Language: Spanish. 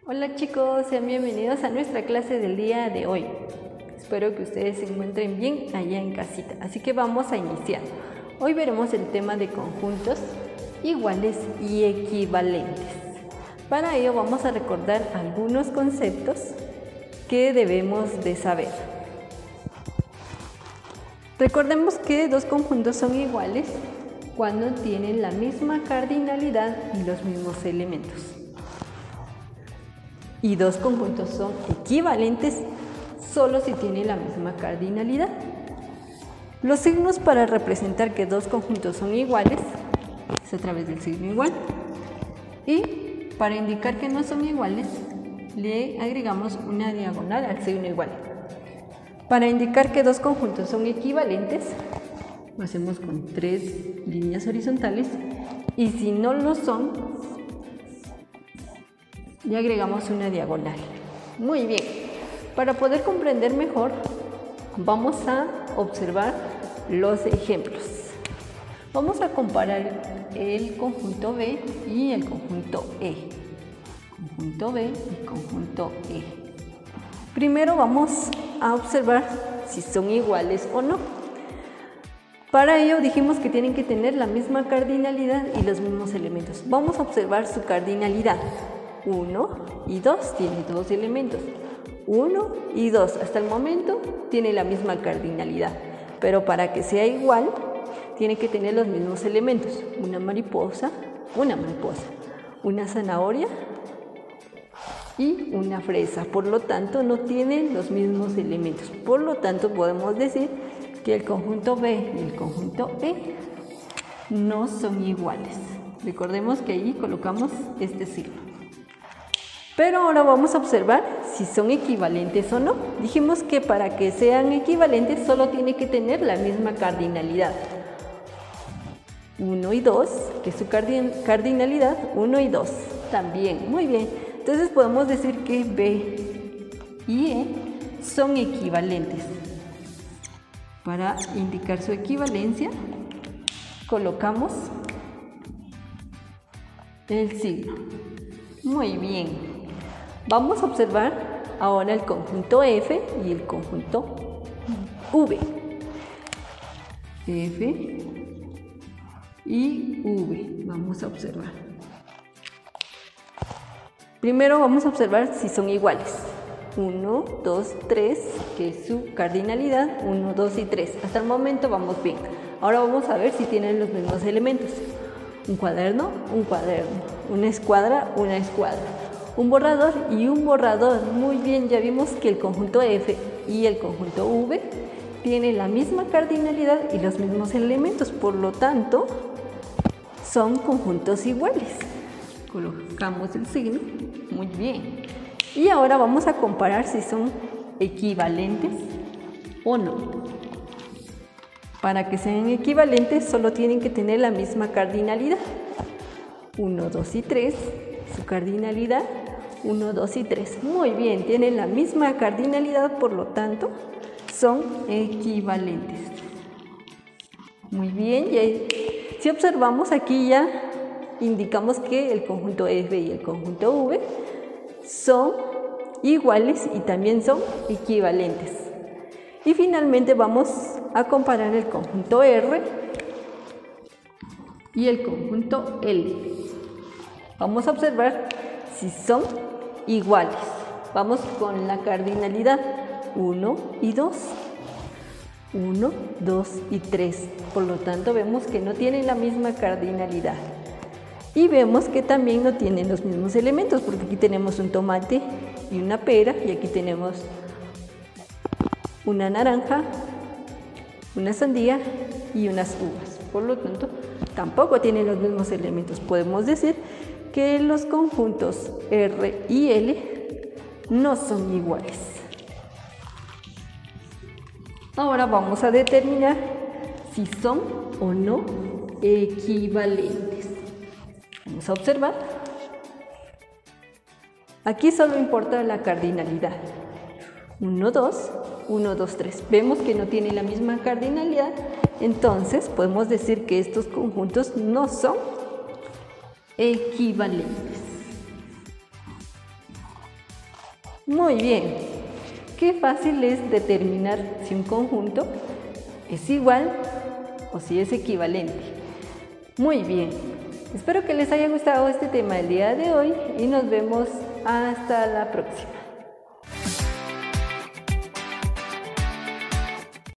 Hola chicos, sean bienvenidos a nuestra clase del día de hoy. Espero que ustedes se encuentren bien allá en casita, así que vamos a iniciar. Hoy veremos el tema de conjuntos iguales y equivalentes. Para ello vamos a recordar algunos conceptos que debemos de saber. Recordemos que dos conjuntos son iguales cuando tienen la misma cardinalidad y los mismos elementos. Y dos conjuntos son equivalentes solo si tienen la misma cardinalidad. Los signos para representar que dos conjuntos son iguales es a través del signo igual. Y para indicar que no son iguales, le agregamos una diagonal al signo igual. Para indicar que dos conjuntos son equivalentes, lo hacemos con 3 líneas horizontales. Y si no lo son, le agregamos una diagonal. Muy bien. Para poder comprender mejor, vamos a observar los ejemplos. Vamos a comparar el conjunto B y el conjunto E. Conjunto B y conjunto E. Primero vamos a observar si son iguales o no. Para ello dijimos que tienen que tener la misma cardinalidad y los mismos elementos. Vamos a observar su cardinalidad. 1 y 2 tiene dos elementos. 1 y 2 hasta el momento tiene la misma cardinalidad, pero para que sea igual tiene que tener los mismos elementos. Una mariposa, una zanahoria y una fresa. Por lo tanto no tienen los mismos elementos. Por lo tanto podemos decir que el conjunto B y el conjunto E no son iguales. Recordemos que allí colocamos este signo. Pero ahora vamos a observar si son equivalentes o no. Dijimos que para que sean equivalentes solo tiene que tener la misma cardinalidad. 1 y 2, que es su cardinalidad, 1 y 2 también. Muy bien. Entonces podemos decir que B y E son equivalentes. Para indicar su equivalencia, colocamos el signo. Muy bien. Vamos a observar ahora el conjunto F y el conjunto V. F y V. Vamos a observar. Primero vamos a observar si son iguales. 1, 2, 3, que es su cardinalidad. 1, 2 y 3. Hasta el momento vamos bien. Ahora vamos a ver si tienen los mismos elementos. Un cuaderno, una escuadra, una escuadra. Un borrador y un borrador. Muy bien, ya vimos que el conjunto F y el conjunto V tienen la misma cardinalidad y los mismos elementos, por lo tanto, son conjuntos iguales. Colocamos el signo. Muy bien. Y ahora vamos a comparar si son equivalentes o no. Para que sean equivalentes, solo tienen que tener la misma cardinalidad. 1, 2 y 3. Su cardinalidad, 1, 2 y 3. Muy bien, tienen la misma cardinalidad, por lo tanto, son equivalentes. Muy bien, y si observamos aquí ya indicamos que el conjunto F y el conjunto V son iguales y también son equivalentes. Y finalmente vamos a comparar el conjunto R y el conjunto L. Vamos a observar si son iguales. Vamos con la cardinalidad 1 y 2. 1, 2 y 3. Por lo tanto, vemos que no tienen la misma cardinalidad. Y vemos que también no tienen los mismos elementos, porque aquí tenemos un tomate y una pera, y aquí tenemos una naranja, una sandía y unas uvas. Por lo tanto, tampoco tienen los mismos elementos. Podemos decir que los conjuntos R y L no son iguales. Ahora vamos a determinar si son o no equivalentes. Vamos a observar. Aquí solo importa la cardinalidad. 1, 2, 1, 2, 3. Vemos que no tienen la misma cardinalidad, entonces podemos decir que estos conjuntos no son equivalentes. Muy bien. Qué fácil es determinar si un conjunto es igual o si es equivalente. Muy bien. Espero que les haya gustado este tema el día de hoy y nos vemos hasta la próxima.